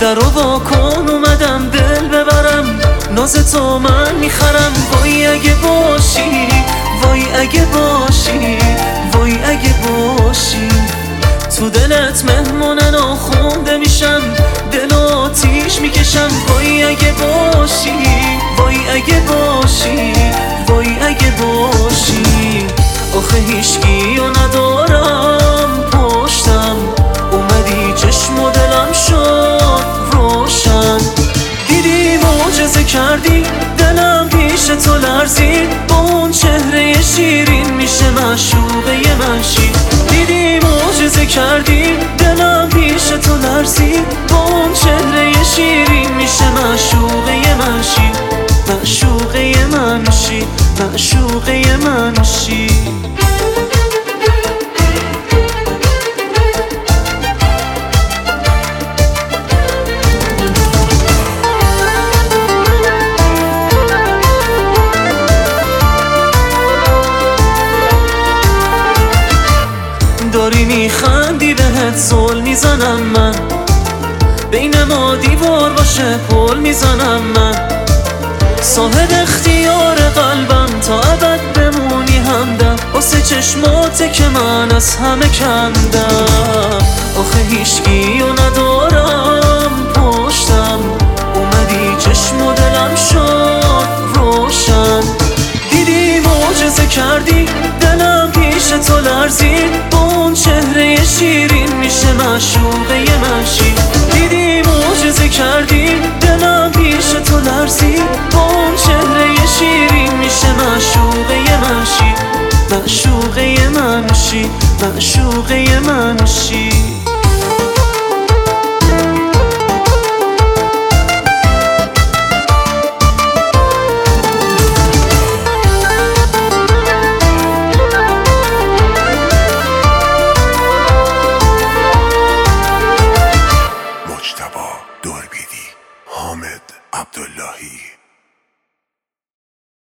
در رو وا کن اومدم دل ببرم، ناز تو من میخرم. وای اگه باشی، وای اگه باشی، وای اگه باشی. تو دلت مهمون ناخونده میشم، دل آتیش میکشم. وای اگه باشی، وای اگه باشی، وای اگه باشی. آخه هیچگیو ندارم پشتم، اومدی چشم و دلم شد روشن. دیدی معجزه کردی، دلم پیش تو لرزید. با اون چهره شیرین میشه معشوقه من شی. دیدی معجزه کردی، دلم پیش تو لرزید. با اون چهره شیرین میشه معشوقه من شی. معشوقه من شی، معشوقه من شی. داری میخندی بهت زل میزنم من، بین ما دیوار باشه پل میزنم من. صاحب اختیار قلبم تا ابد بمونی همدم، واسه چشماته که من از همه کندم. آخه هیچگیو ندارم پشتم، اومدی چشم و دلم شد روشن. دیدی معجزه کردی، دلم پیش تو لرزید. با اون چهره شیرین میشه معشوقه من شی. دیدی معجزه کردی، دلم پیش تو لرزید. با اون چهره شیرین میشه معشوقه من شی. معشوقه من شی، معشوقه من شی.